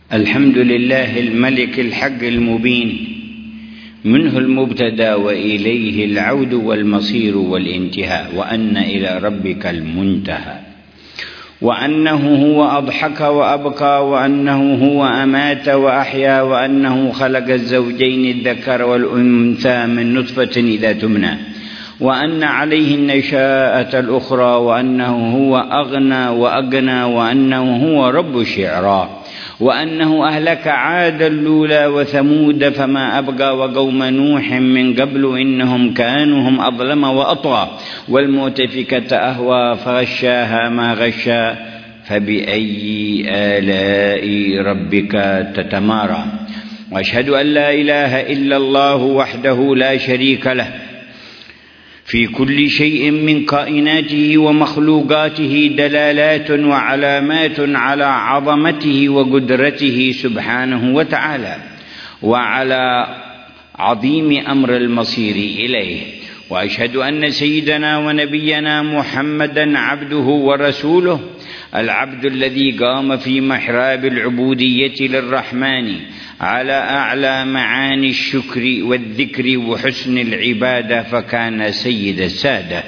الحمد لله الملك الحق المبين، منه المبتدأ وإليه العود والمصير والانتهاء، وأن إلى ربك المنتهى، وأنه هو أضحك وأبقى، وأنه هو أمات وأحيا، وأنه خلق الزوجين الذكر والأنثى من نطفة إذا تمنى، وأن عليه النشاءة الأخرى، وأنه هو أغنى وأقنى، وأنه هو رب الشعراء، وأنه أهلك عاد الأولى وثمود فما أبقى، وقوم نوح من قبل إنهم كانوا هم أظلم وأطغى، والمؤتفكة أهوى فغشاها ما غشا، فبأي آلاء ربك تتمارى. وأشهد أن لا إله إلا الله وحده لا شريك له في كل شيء من كائناته ومخلوقاته دلالات وعلامات على عظمته وقدرته سبحانه وتعالى، وعلى عظيم أمر المصير إليه. وأشهد أن سيدنا ونبينا محمدا عبده ورسوله، العبد الذي قام في محراب العبودية للرحمن على أعلى معاني الشكر والذكر وحسن العبادة، فكان سيد السادة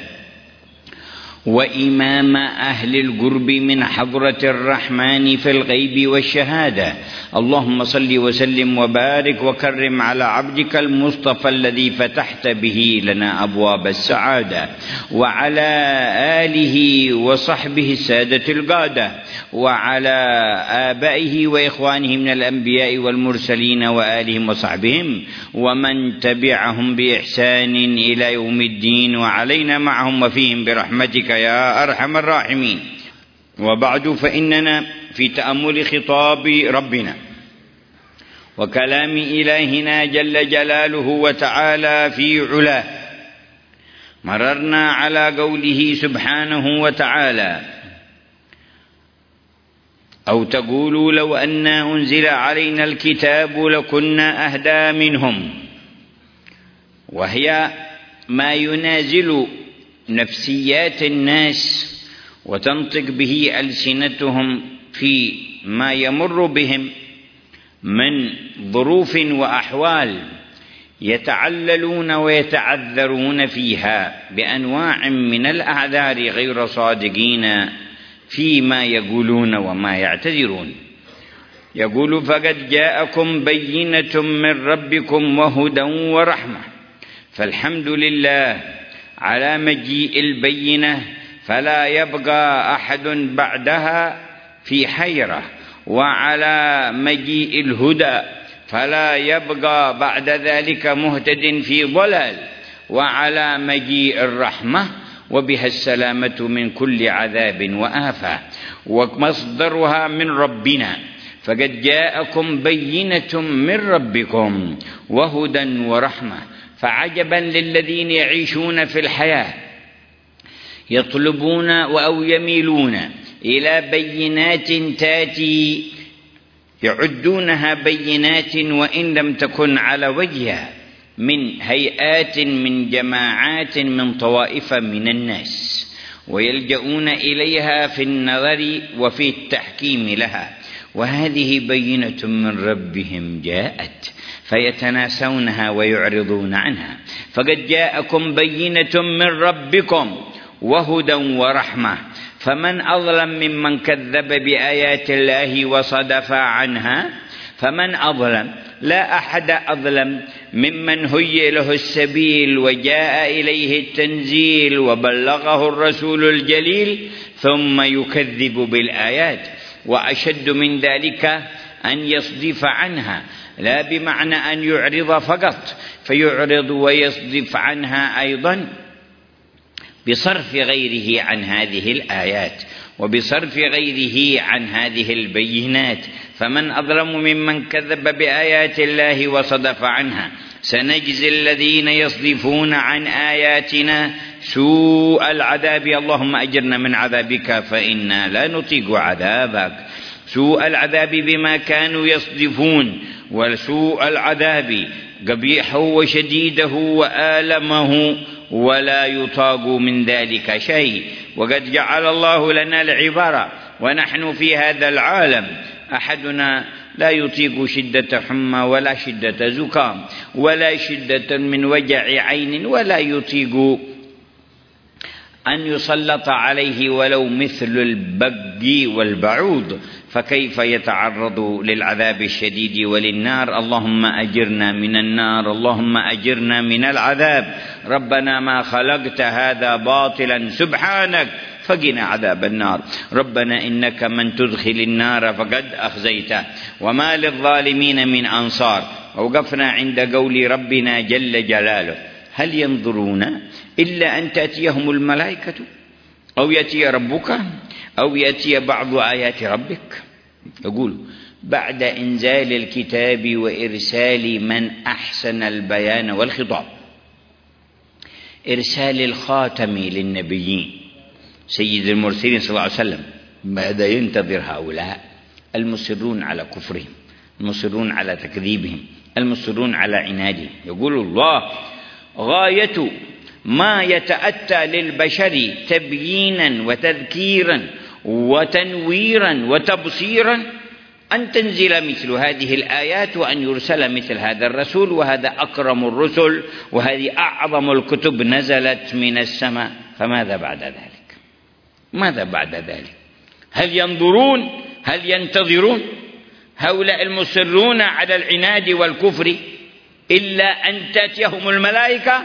وإمام أهل القرب من حضرة الرحمن في الغيب والشهادة. اللهم صل وسلم وبارك وكرم على عبدك المصطفى الذي فتحت به لنا أبواب السعادة، وعلى آله وصحبه السادة القادة، وعلى آبائه وإخوانه من الأنبياء والمرسلين وآلهم وصحبهم، ومن تبعهم بإحسان إلى يوم الدين، وعلينا معهم وفيهم برحمتك يا أرحم الراحمين. وبعد، فإننا في تأمل خطاب ربنا وكلام إلهنا جل جلاله وتعالى في علاه، مررنا على قوله سبحانه وتعالى: أو تقولوا لو أنا أنزل علينا الكتاب لكنا أهدى منهم، وهي ما ينازل نفسيات الناس وتنطق به ألسنتهم في ما يمر بهم من ظروف وأحوال يتعللون ويتعذرون فيها بأنواع من الأعذار غير صادقين فيما يقولون وما يعتذرون. يقول: فقد جاءكم بينة من ربكم وهدى ورحمة. فالحمد لله على مجيء البينة، فلا يبقى أحد بعدها في حيرة، وعلى مجيء الهدى فلا يبقى بعد ذلك مهتد في ضلال، وعلى مجيء الرحمة وبها السلامة من كل عذاب وآفة، ومصدرها من ربنا. فقد جاءكم بينة من ربكم وهدى ورحمة. فعجبا للذين يعيشون في الحياة يطلبون أو يميلون إلى بينات تاتي، يعدونها بينات وإن لم تكن على وجهها، من هيئات، من جماعات، من طوائف من الناس، ويلجؤون إليها في النظر وفي التحكيم لها. وهذه بينة من ربهم جاءت، فيتناسونها ويعرضون عنها. فقد جاءكم بينة من ربكم وهدى ورحمة. فمن أظلم ممن كذب بآيات الله وصدف عنها؟ فمن أظلم؟ لا أحد أظلم ممن هيئ له السبيل وجاء إليه التنزيل وبلغه الرسول الجليل ثم يكذب بالآيات. وأشد من ذلك أن يصدف عنها، لا بمعنى أن يعرض فقط، فيعرض ويصدف عنها أيضا بصرف غيره عن هذه الآيات وبصرف غيره عن هذه البينات. فمن أظلم ممن كذب بآيات الله وصدف عنها. سنجزي الذين يصدفون عن آياتنا سوء العذاب. اللهم أجرنا من عذابك فإنا لا نطيق عذابك. سوء العذاب بما كانوا يصدفون، وسوء العذاب قبيحه وشديده وآلمه، ولا يطاق من ذلك شيء. وقد جعل الله لنا العبرة ونحن في هذا العالم أحدنا لا يطيق شدة حمى ولا شدة زكام ولا شدة من وجع عين ولا يطيق أن يسلط عليه ولو مثل البق والبعوض، فكيف يتعرض للعذاب الشديد وللنار؟ اللهم أجرنا من النار، اللهم أجرنا من العذاب. ربنا ما خلقت هذا باطلا سبحانك فقنا عذاب النار. ربنا إنك من تدخل النار فقد أخزيته وما للظالمين من أنصار. ووقفنا عند قول ربنا جل جلاله: هل ينظرون إلا أن تأتيهم الملائكة أو يأتي ربك أو يأتي بعض آيات ربك. يقول بعد إنزال الكتاب وإرسال من أحسن البيان والخطاب، إرسال الخاتم للنبيين سيد المرسلين صلى الله عليه وسلم، ماذا ينتظر هؤلاء المصرون على كفرهم، المصرون على تكذيبهم، المصرون على عنادهم؟ يقول الله: غاية ما يتأتى للبشر تبيينا وتذكيرا وتنويرا وتبصيرا أن تنزل مثل هذه الآيات وأن يرسل مثل هذا الرسول، وهذا أكرم الرسل وهذه أعظم الكتب نزلت من السماء. فماذا بعد ذلك؟ ماذا بعد ذلك؟ هل ينظرون؟ هل ينتظرون هؤلاء المصرون على العناد والكفر إلا أن تأتيهم الملائكة؟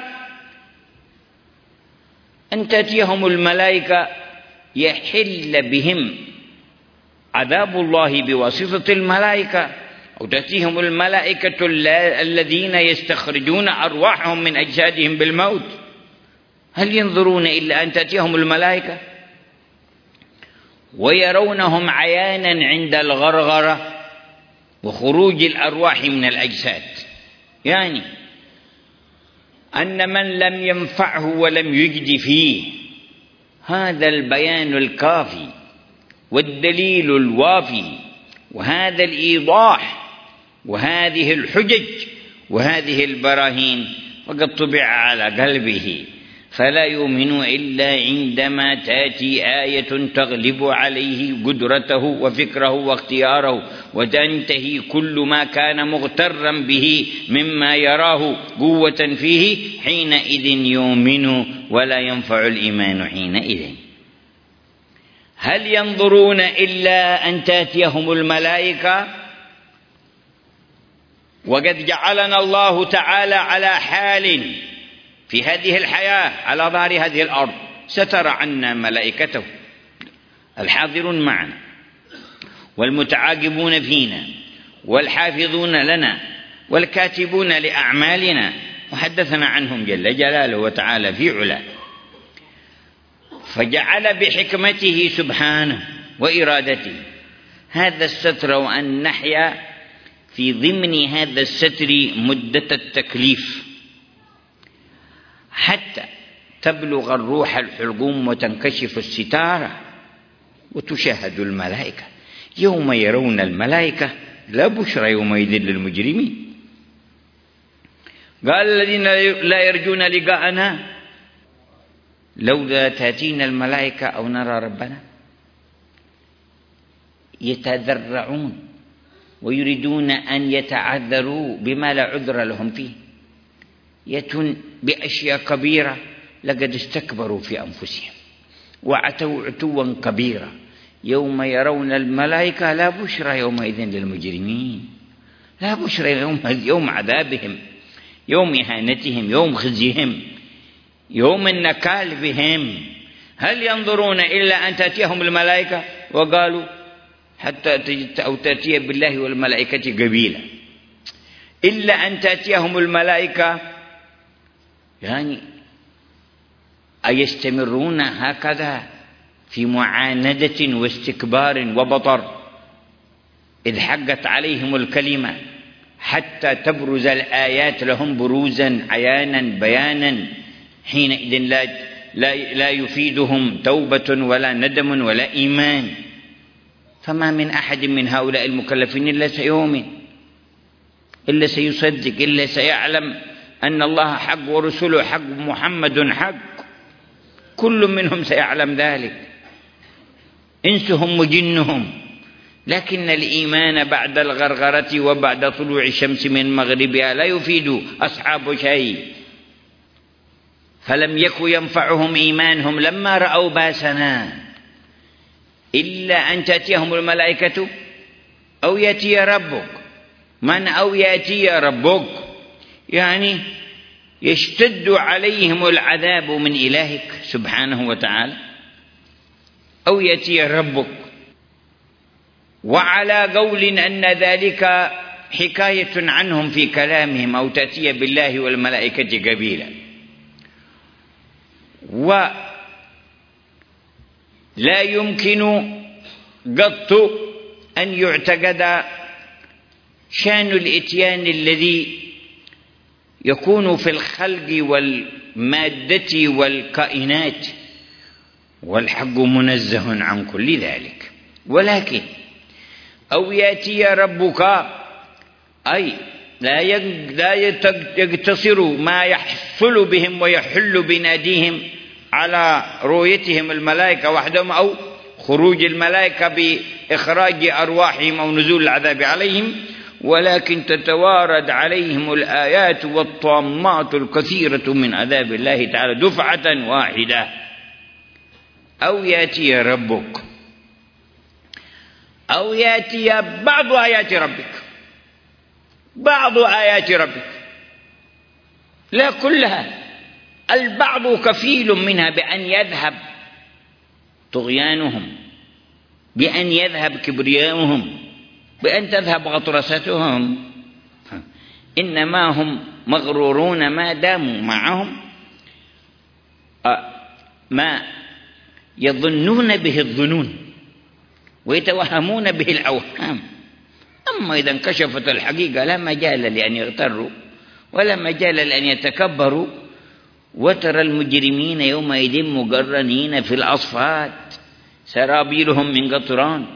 أن تأتيهم الملائكة يحل بهم عذاب الله بواسطة الملائكة، أو تأتيهم الملائكة الذين يستخرجون أرواحهم من أجسادهم بالموت. هل ينظرون إلا أن تأتيهم الملائكة ويرونهم عيانا عند الغرغرة وخروج الأرواح من الأجساد؟ يعني أن من لم ينفعه ولم يجد فيه هذا البيان الكافي والدليل الوافي وهذا الإيضاح وهذه الحجج وهذه البراهين، وقد طبع على قلبه، فلا يؤمن إلا عندما تأتي آية تغلب عليه قدرته وفكره واختياره، وتنتهي كل ما كان مغترا به مما يراه قوة فيه، حينئذ يؤمن ولا ينفع الإيمان حينئذ. هل ينظرون إلا أن تأتيهم الملائكة؟ وقد جعلنا الله تعالى على حال في هذه الحياة على ظهر هذه الأرض، ستر عنا ملائكته الحاضرون معنا والمتعاقبون فينا والحافظون لنا والكاتبون لأعمالنا، وحدثنا عنهم جل جلاله وتعالى في علاه. فجعل بحكمته سبحانه وإرادته هذا الستر، وأن نحيا في ضمن هذا الستر مدة التكليف حتى تبلغ الروح الحلقوم وتنكشف الستارة وتشاهد الملائكة. يوم يرون الملائكة لا بشرى يومئذ للمجرمين. قال الذين لا يرجون لقاءنا لولا تأتينا الملائكة أو نرى ربنا، يتذرعون ويريدون أن يتعذروا بما لا عذر لهم فيه، يأتون بأشياء كبيرة لقد استكبروا في أنفسهم وعتوا عتوا كبيرا. يوم يرون الملائكة لا بشرى يومئذ للمجرمين، لا بشرى يوم عذابهم، يوم إهانتهم، يوم خزيهم، يوم النكال بهم. هل ينظرون إلا أن تأتيهم الملائكة؟ وقالوا حتى أو تأتي بالله والملائكة قبيلا، إلا أن تأتيهم الملائكة، يعني أيستمرون هكذا في معاندة واستكبار وبطر إذ حقت عليهم الكلمة حتى تبرز الآيات لهم بروزا عيانا بيانا؟ حينئذ لا يفيدهم توبة ولا ندم ولا إيمان. فما من أحد من هؤلاء المكلفين إلا سيؤمن، إلا سيصدق، إلا سيعلم أن الله حق ورسوله حق محمد حق. كل منهم سيعلم ذلك، إنسهم وجنهم، لكن الإيمان بعد الغرغرة وبعد طلوع الشمس من مغربها لا يفيد أصحاب شيء. فلم يكن ينفعهم إيمانهم لما رأوا باسنا إلا أن تأتيهم الملائكة أو يأتي ربك. من أو يأتي ربك يعني يشتد عليهم العذاب من إلهك سبحانه وتعالى، أو يأتي ربك. وعلى قول أن ذلك حكاية عنهم في كلامهم، أو تأتي بالله والملائكة قبيلا. ولا يمكن قط أن يعتقد شأن الإتيان الذي يكون في الخلق والمادة والكائنات، والحق منزه عن كل ذلك. ولكن أو يأتي ربك أي لا يقتصر ما يحصل بهم ويحل بناديهم على رؤيتهم الملائكة وحدهم، أو خروج الملائكة بإخراج أرواحهم أو نزول العذاب عليهم، ولكن تتوارد عليهم الآيات والطامات الكثيرة من عذاب الله تعالى دفعة واحدة. أو يأتي ربك أو يأتي بعض آيات ربك، بعض آيات ربك لا كلها، البعض كفيل منها بأن يذهب طغيانهم، بأن يذهب كبرياؤهم، بأن تذهب غطرستهم. إنما هم مغرورون ما داموا معهم ما يظنون به الظنون ويتوهمون به الأوهام. أما إذا انكشفت الحقيقة لا مجال لأن يغتروا ولا مجال لأن يتكبروا. وترى المجرمين يومئذ مقرنين في الأصفاد سرابيلهم من قطران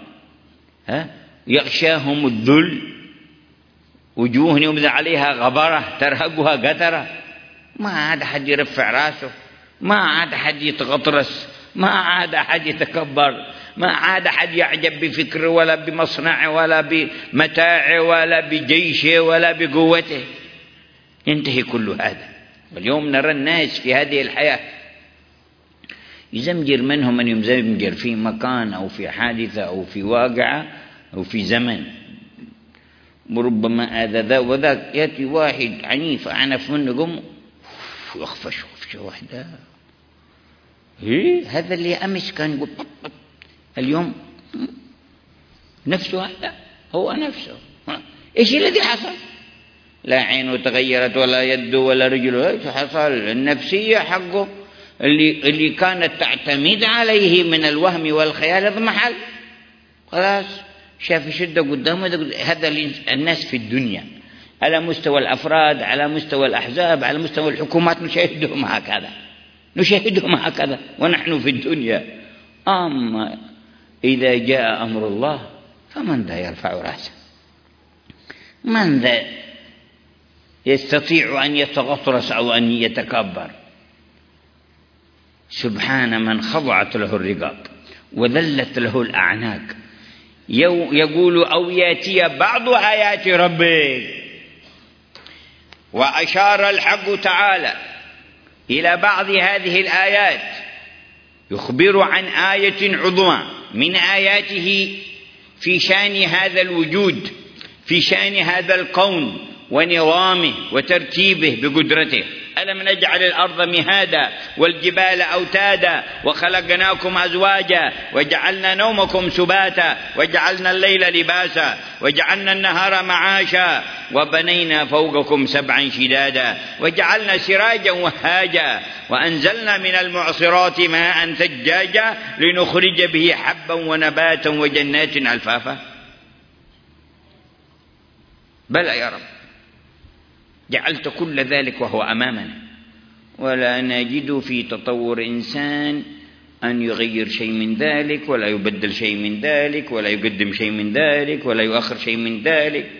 يغشاهم الذل، وجوه يوم عليها غبرة ترهقها قترة. ما عاد أحد يرفع راسه، ما عاد أحد يتغطرس، ما عاد أحد يتكبر، ما عاد أحد يعجب بفكر ولا بمصنع ولا بمتاع ولا بجيش ولا بقوته. ينتهي كل هذا. واليوم نرى الناس في هذه الحياة يزمجر منهم من يزمجر في مكان أو في حادثة أو في واقعة أو في زمن، وربما هذا ذا وذاك. يأتي واحد عنيف أعنف منه قم يخفش واحدة. هذا اللي أمس كان يقول اليوم نفسه، هذا هو نفسه. إيش الذي حصل؟ لا عينه تغيرت ولا يده ولا رجله. إيش حصل؟ النفسية حقه اللي كانت تعتمد عليه من الوهم والخيال اضمحل، خلاص شاف شدة قدامه. هذا الناس في الدنيا على مستوى الأفراد، على مستوى الأحزاب، على مستوى الحكومات نشاهدهم هكذا، نشاهدهم هكذا ونحن في الدنيا. أما إذا جاء أمر الله فمن ذا يرفع رأسه؟ من ذا يستطيع أن يتغطرس أو أن يتكبر؟ سبحان من خضعت له الرقاب وذلت له الأعناق. يقول أو يأتي بعض آيات ربك. وأشار الحق تعالى إلى بعض هذه الآيات يخبر عن آية عظمى من آياته في شأن هذا الوجود، في شأن هذا الكون ونظامه وترتيبه بقدرته. ألم نجعل الأرض مهادا والجبال أوتادا وخلقناكم أزواجا وجعلنا نومكم سباتا وجعلنا الليل لباسا وجعلنا النهار معاشا وبنينا فوقكم سبعا شدادا وجعلنا سراجا وهاجا وأنزلنا من المعصرات ماء ثجاجا لنخرج به حبا ونباتا وجنات ألفافا. بلى يا رب، جعلت كل ذلك وهو أمامنا، ولا نجد في تطور إنسان أن يغير شيء من ذلك، ولا يبدل شيء من ذلك، ولا يقدم شيء من ذلك، ولا يؤخر شيء من ذلك.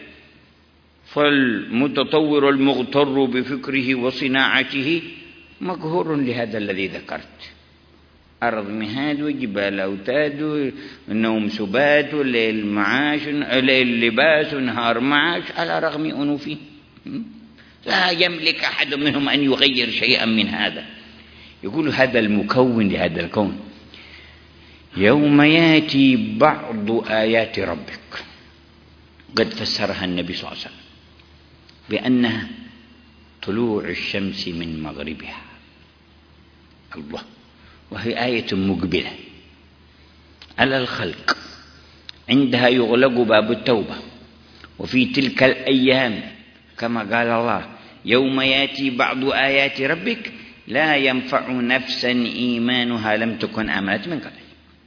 فالمتطور المغتر بفكره وصناعته مقهور لهذا الذي ذكرت. أرض مهاد وجبال أوتاد والنوم سبات والليل معاش، الليل لباس ونهار معاش، على رغم أنوفه لا يملك أحد منهم أن يغير شيئا من هذا. يقول هذا المكون لهذا الكون. يوم يأتي بعض آيات ربك، قد فسرها النبي صلى الله عليه وسلم بأنها طلوع الشمس من مغربها، الله، وهي آية مقبلة على الخلق. عندها يغلق باب التوبة. وفي تلك الأيام كما قال الله يوم يأتي بعض آيات ربك لا ينفع نفسا إيمانها لم تكن آمنت من قبل.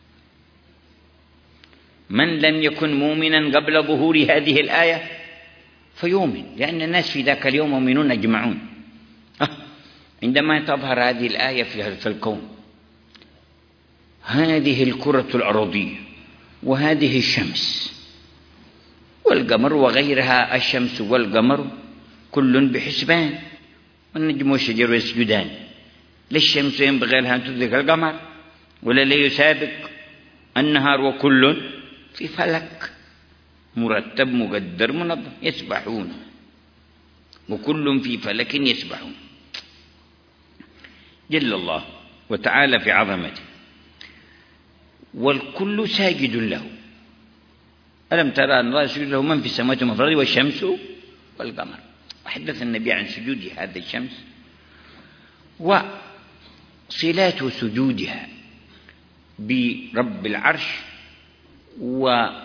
من لم يكن مؤمنا قبل ظهور هذه الآية فيؤمن، لأن الناس في ذاك اليوم مؤمنون أجمعون. عندما تظهر هذه الآية في الكون، هذه الكرة الأرضية وهذه الشمس والقمر وغيرها، الشمس والقمر كل بحسبان، والنجم والشجر يسجدان، لا الشمس ينبغي لها أن تدرك القمر ولا ليسابق النهار، وكل في فلك مرتب مقدر منظم يسبحون، وكل في فلك يسبحون. جل الله وتعالى في عظمته. والكل ساجد له. ألم ترى أن الله يسجد له من في السماوات ومن في الأرض والشمس والقمر. وحدث النبي عن سجود هذه الشمس وصلات سجودها برب العرش، ومعنى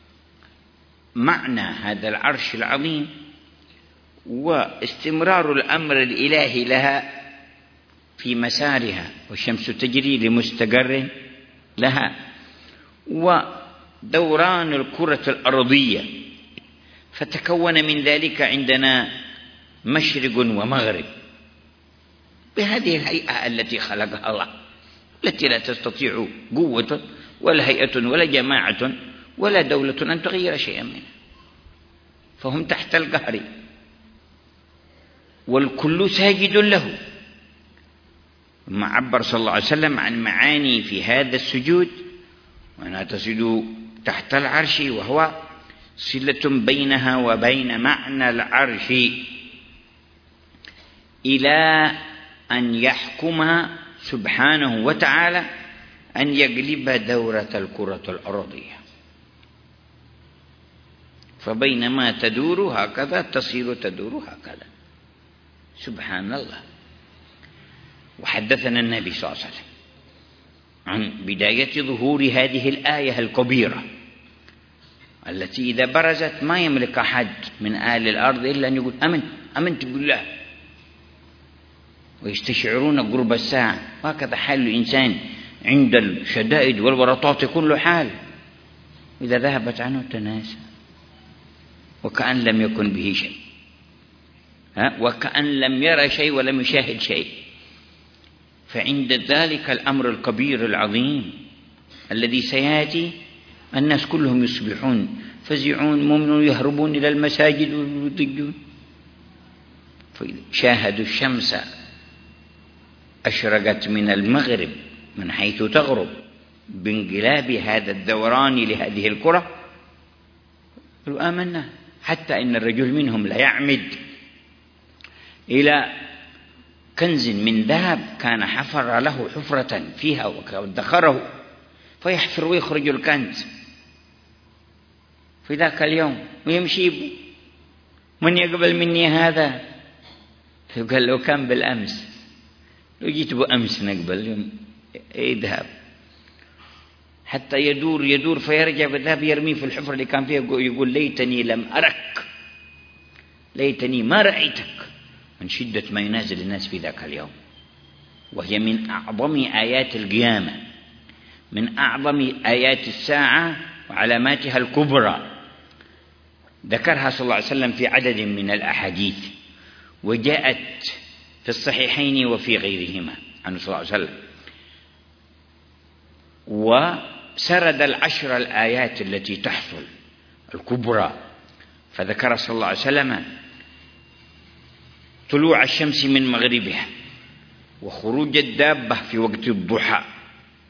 هذا العرش العظيم، واستمرار الأمر الإلهي لها في مسارها، والشمس تجري لمستقر لها، ودوران الكرة الأرضية، فتكون من ذلك عندنا مشرق ومغرب بهذه الهيئة التي خلقها الله، التي لا تستطيع قوة ولا هيئة ولا جماعة ولا دولة أن تغير شيئا منها، فهم تحت القهر. والكل ساجد له. ثم عبر صلى الله عليه وسلم عن معاني في هذا السجود، وأنها تسجد تحت العرش، وهو صلة بينها وبين معنى العرش إلى أن يحكم سبحانه وتعالى أن يقلب دورة الكرة الأرضية، فبينما تدور هكذا تصير تدور هكذا. سبحان الله. وحدثنا النبي صلى الله عليه وسلم عن بداية ظهور هذه الآية الكبيرة التي إذا برزت ما يملك أحد من أهل الأرض إلا أن يقول أمنت بالله، ويستشعرون قرب الساعة. وهكذا حال الإنسان عند الشدائد والورطات كل حال، إذا ذهبت عنه تناسى وكأن لم يكن به شيء، وكأن لم يرى شيء ولم يشاهد شيء. فعند ذلك الأمر الكبير العظيم الذي سيأتي، الناس كلهم يصبحون فزعون مؤمنون يهربون إلى المساجد ويضجون. شاهدوا الشمس أشرقت من المغرب من حيث تغرب بانقلاب هذا الدوران لهذه الكرة، قالوا آمنا. حتى إن الرجل منهم لا يعمد إلى كنز من ذهب كان حفر له حفرة فيها وادخره، فيحفر ويخرج الكنز في ذاك اليوم ويمشي، من يقبل مني هذا؟ فقال لو كان بالأمس، لو جيت بأمس نقبل، يذهب حتى يدور فيرجع بالذهب يرميه في الحفرة اللي كان فيها، يقول ليتني لم أرك، ليتني ما رأيتك، من شدة ما ينازل الناس في ذاك اليوم. وهي من أعظم آيات القيامة، من أعظم آيات الساعة وعلاماتها الكبرى، ذكرها صلى الله عليه وسلم في عدد من الأحاديث، وجاءت في الصحيحين وفي غيرهما عنه صلى الله عليه وسلم. وسرد العشر الآيات التي تحصل الكبرى، فذكر صلى الله عليه وسلم طلوع الشمس من مغربها، وخروج الدابة في وقت الضحى،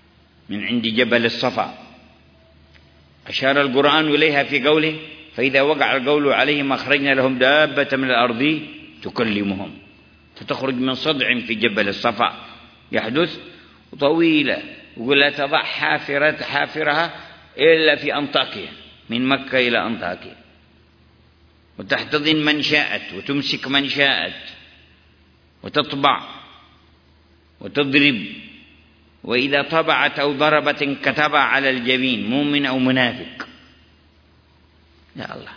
من عند جبل الصفا، أشار القرآن إليها في قوله: فإذا وقع القول عليهم أخرجنا لهم دابة من الأرض تكلمهم، فتخرج من صدع في جبل الصفا يحدث طويلة، ويقول لا تضع حافرها إلا في أنطاكيا، من مكة إلى أنطاكيا، وتحتضن من شاءت وتمسك من شاءت وتطبع وتضرب، وإذا طبعت أو ضربت انكتب على الجبين مؤمن أو منافق. يا الله،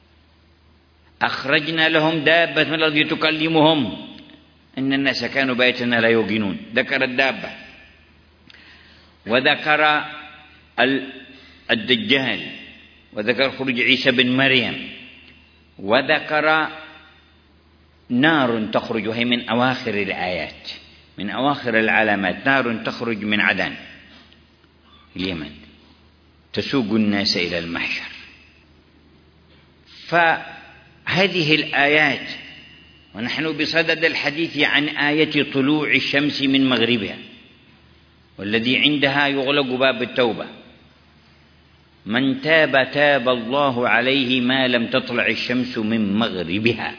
أخرجنا لهم دابة من الأرض تكلمهم إن الناس كانوا بآياتنا لا يوقنون. ذكر الدابة، وذكر الدجال، وذكر خروج عيسى بن مريم، وذكر نار تخرج، وهي من أواخر الآيات، من أواخر العلامات، نار تخرج من عدن اليمن تسوق الناس إلى المحشر. فهذه الآيات، ونحن بصدد الحديث عن آية طلوع الشمس من مغربها، والذي عندها يغلق باب التوبة. من تاب تاب الله عليه ما لم تطلع الشمس من مغربها.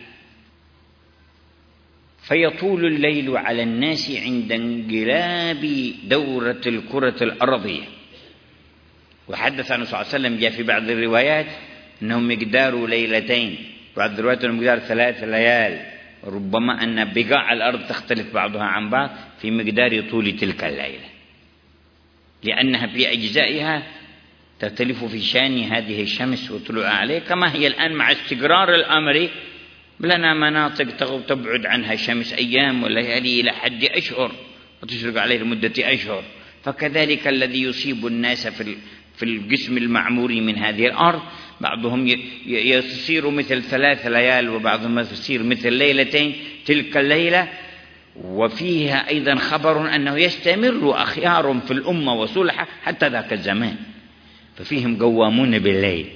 فيطول الليل على الناس عند انقلاب دورة الكرة الأرضية. وحدث عنه صلى الله عليه وسلم، جاء في بعض الروايات أنه مقدار ليلتين، بعض الروايات أنه مقدار 3 ليال، ربما أن بقاع الأرض تختلف بعضها عن بعض في مقدار طول تلك الليلة، لأنها في أجزائها تختلف في شان هذه الشمس وطلوعها عليه، كما هي الآن مع استقرار الأمر لنا مناطق تبعد عنها الشمس أيام وليالي إلى حد أشهر وتشرق عليه لمدة أشهر. فكذلك الذي يصيب الناس في الجسم المعمور من هذه الأرض، بعضهم يصير مثل 3 ليال، وبعضهم يصير مثل ليلتين تلك الليلة. وفيها أيضا خبر أنه يستمر أخيار في الأمة وصلحة حتى ذاك الزمان، ففيهم قوامون بالليل،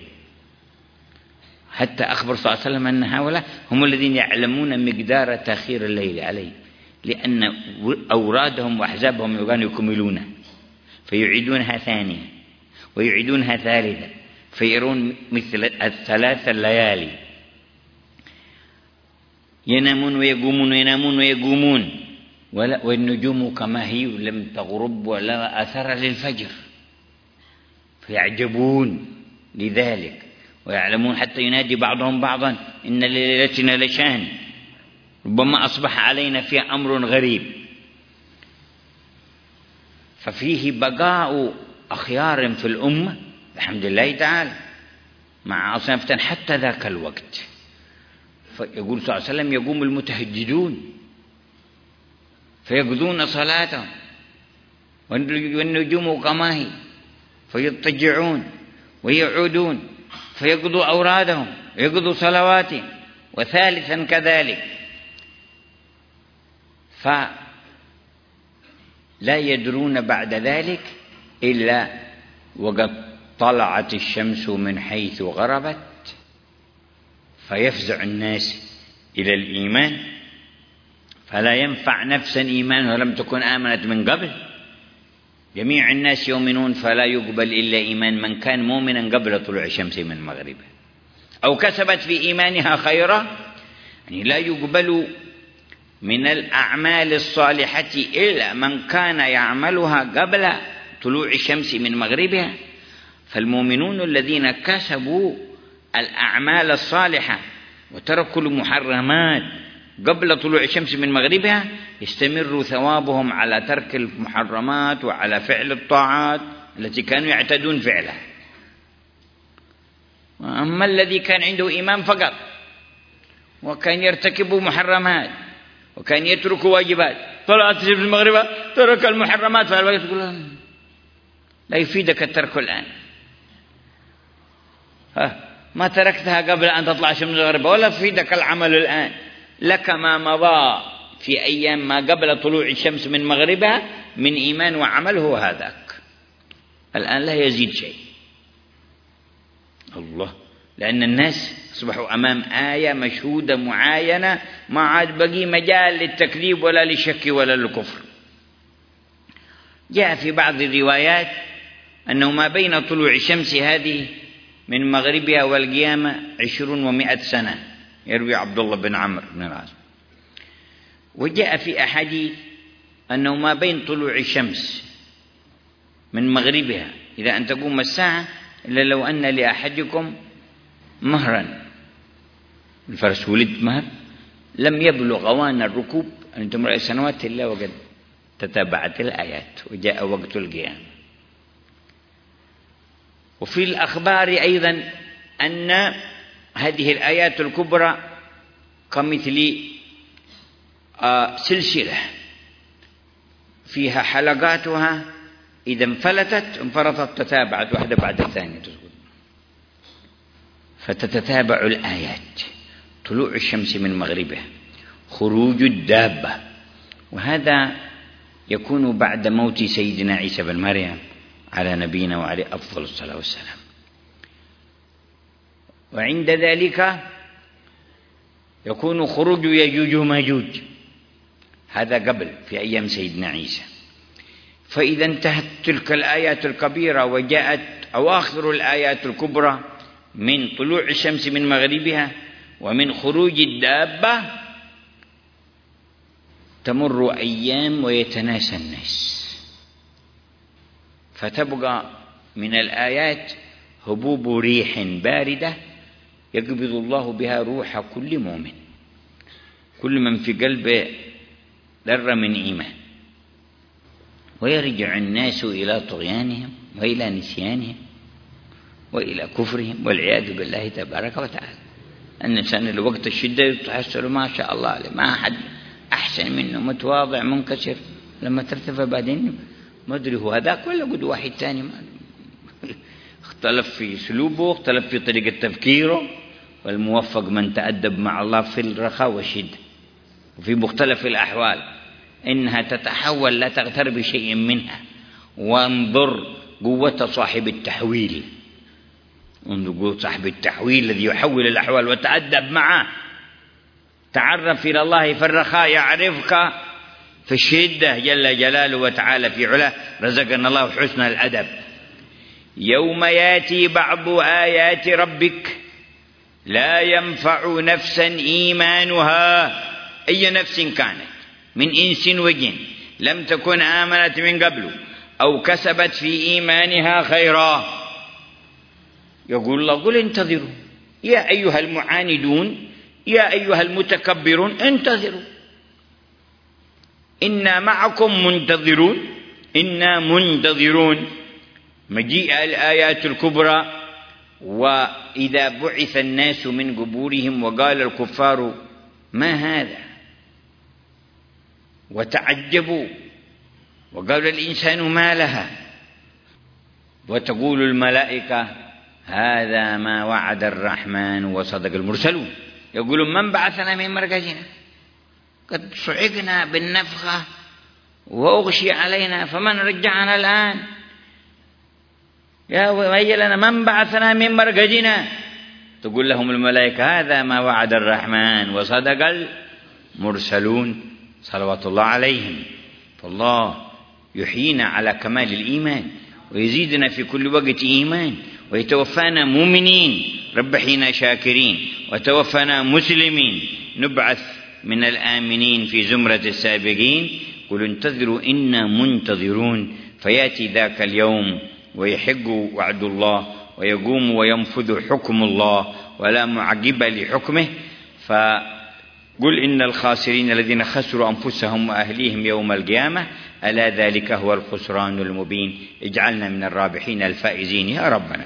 حتى أخبر صلى الله عليه وسلم أن هؤلاء هم الذين يعلمون مقدار تأخير الليل عليه، لأن أورادهم وأحزابهم كانوا يكملونه فيعيدونها ثانية ويعيدونها ثالثة، فيرون مثل 3 الليالي، ينامون ويقومون وينامون ويقومون، والنجوم كما هي لم تغرب ولا أثر للفجر، فيعجبون لذلك ويعلمون، حتى ينادي بعضهم بعضا إن ليلتنا لشان، ربما أصبح علينا فيها أمر غريب. ففيه بقاء أخيار في الأمة الحمد لله تعالى مع أصناف حتى ذاك الوقت. فيقول صلى الله عليه وسلم: يقوم المتهجدون فيقضون صلاتهم والنجوم كما هي، فيضطجعون ويعودون فيقضوا أورادهم ويقضوا صلواتهم، وثالثا كذلك. فلا يدرون بعد ذلك إلا وقد طلعت الشمس من حيث غربت، فيفزع الناس إلى الإيمان، فلا ينفع نفسا إيمانها لم تكن آمنت من قبل. جميع الناس يؤمنون، فلا يقبل إلا إيمان من كان مؤمنا قبل طلوع الشمس من مغربها أو كسبت في إيمانها خيرا. يعني لا يقبل من الأعمال الصالحة إلا من كان يعملها قبل طلوع الشمس من مغربها. فالمؤمنون الذين كسبوا الأعمال الصالحة وتركوا المحرمات قبل طلوع الشمس من مغربها يستمر ثوابهم على ترك المحرمات وعلى فعل الطاعات التي كانوا يعتدون فعلها. أما الذي كان عنده إيمان فقط وكان يرتكب محرمات وكان يترك واجبات، طلعت الشمس من مغربها ترك المحرمات، تقول لا يفيدك الترك الآن، ما تركتها قبل أن تطلع الشمس من مغربها، ولا يفيدك العمل الآن، لك ما مضى في أيام ما قبل طلوع الشمس من مغربها من إيمان وعمل هو هذاك، الآن لا يزيد شيء. الله، لأن الناس أصبحوا أمام آية مشهودة معاينة، ما عاد بقي مجال للتكذيب ولا للشك ولا للكفر. جاء في بعض الروايات أنه ما بين طلوع الشمس هذه من مغربها والقيامة 20 و100 سنة، يروي عبد الله بن عمرو بن العاص. وجاء في أحاديث أنه ما بين طلوع الشمس من مغربها إلى أن تقوم الساعة إلا لو أن لأحدكم مهرا، الفرس ولد مهر، لم يبلغ أوان الركوب أن تمرأ سنوات إلا وقد تتابعت الآيات وجاء وقت القيامة. وفي الأخبار أيضا أن هذه الآيات الكبرى كمثل سلسلة فيها حلقاتها إذا انفرطت تتابعت واحدة بعد الثانية، فتتتابع الآيات: طلوع الشمس من مغربها، خروج الدابة، وهذا يكون بعد موت سيدنا عيسى بن مريم على نبينا وعليه أفضل الصلاة والسلام. وعند ذلك يكون خروج يجوج وماجوج، هذا قبل في أيام سيدنا عيسى. فإذا انتهت تلك الآيات الكبيرة وجاءت أواخر الآيات الكبرى من طلوع الشمس من مغربها ومن خروج الدابة، تمر أيام ويتناسى الناس، فتبقى من الآيات هبوب ريح باردة يقبض الله بها روح كل مؤمن، كل من في قلبه ذرة من إيمان، ويرجع الناس إلى طغيانهم وإلى نسيانهم وإلى كفرهم والعياذ بالله تبارك وتعالى. الإنسان اللي وقت الشدة تحصل ما شاء الله عليه، ما أحد أحسن منه، متواضع منكسر، لما ترتفع بعدين ما أدري هو هذاك ولا قد واحد ثاني، اختلف في سلوبه، اختلف في طريقة تفكيره. والموفق من تأدب مع الله في الرخاء والشدة وفي مختلف الأحوال، إنها تتحول لا تغتر بشيء منها. وانظر قوة صاحب التحويل، انظر قوة صاحب التحويل الذي يحول الأحوال وتأدب معه. تعرف إلى الله في الرخاء يعرفك في الشدة جل جلاله وتعالى في علاه. رزقنا الله حسن الأدب. يوم ياتي بعض آيات ربك لا ينفع نفسا إيمانها، أي نفس كانت من إنس وجن لم تكن آمنت من قبل أو كسبت في إيمانها خيرا. يقول الله: قل انتظروا يا أيها المعاندون، يا أيها المتكبرون، انتظروا إنا معكم منتظرون، إنا منتظرون. مجيء الآيات الكبرى. وإذا بعث الناس من قبورهم وقال الكفار ما هذا، وتعجبوا وقال الإنسان ما لها، وتقول الملائكة هذا ما وعد الرحمن وصدق المرسلون. يقولون من بعثنا من مركزنا، قد صعقنا بالنفخة وأغشي علينا فمن رجعنا الآن، يا ويلنا من بعثنا من مرقدنا. تقول لهم الملائكة هذا ما وعد الرحمن وصدق المرسلون صلوات الله عليهم. فالله يحيينا على كمال الإيمان ويزيدنا في كل وقت إيمان، ويتوفانا مؤمنين ربحينا شاكرين، وتوفانا مسلمين نبعث من الآمنين في زمرة السابقين. قل انتظروا إنا منتظرون. فيأتي ذاك اليوم ويحق وعد الله ويقوم وينفذ حكم الله ولا معقب لحكمه. فقل إن الخاسرين الذين خسروا أنفسهم وأهليهم يوم القيامة ألا ذلك هو الخسران المبين. اجعلنا من الرابحين الفائزين يا ربنا.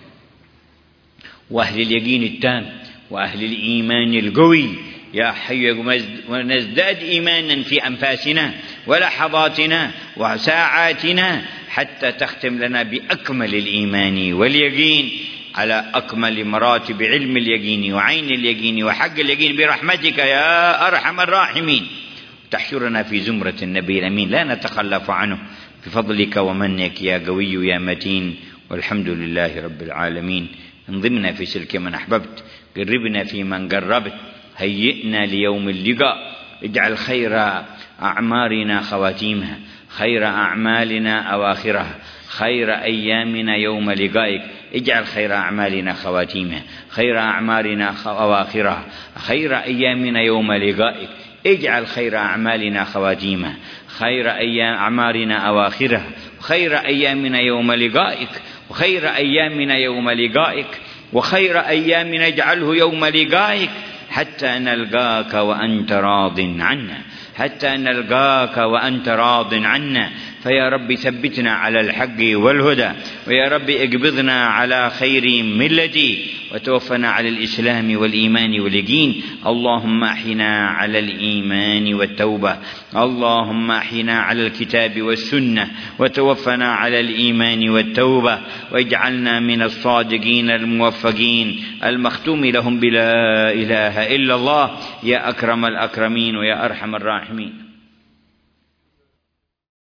وأهل اليقين التام وأهل الإيمان القوي يا حي ونزداد إيمانا في أنفاسنا ولحظاتنا وساعاتنا حتى تختم لنا بأكمل الإيمان واليقين على أكمل مراتب علم اليقين وعين اليقين وحق اليقين برحمتك يا أرحم الراحمين. تحشرنا في زمرة النبي الأمين لا نتخلف عنه بفضلك ومنك يا قوي يا متين. والحمد لله رب العالمين. انضمنا في سلك من أحببت، قربنا في من قربت، هيئنا ليوم اللقاء، اجعل خير أعمارنا خواتيمها، خير أعمالنا أواخرها، خير أيامنا يوم لقائك. اجعل خير أعمالنا خواتيمه، خير أعمالنا أواخرها، خير أيامنا يوم لقائك. اجعل خير أعمالنا خواتيمه، خير أعمالنا أواخرها، خير أيامنا يوم لقائك، وخير أيامنا يوم لقائك، وخير أيامنا اجعله يوم لقائك، حتى نلقاك وأنت راض عنا، حتى نلقاك وأنت راض عنا. فيا رب ثبتنا على الحق والهدى، ويا رب اقبضنا على خير ملتي، وتوفنا على الإسلام والإيمان واليقين. اللهم أحينا على الإيمان والتوبة، اللهم أحينا على الكتاب والسنة، وتوفنا على الإيمان والتوبة، واجعلنا من الصادقين الموفقين المختوم لهم بلا إله إلا الله، يا أكرم الأكرمين ويا أرحم الراحمين.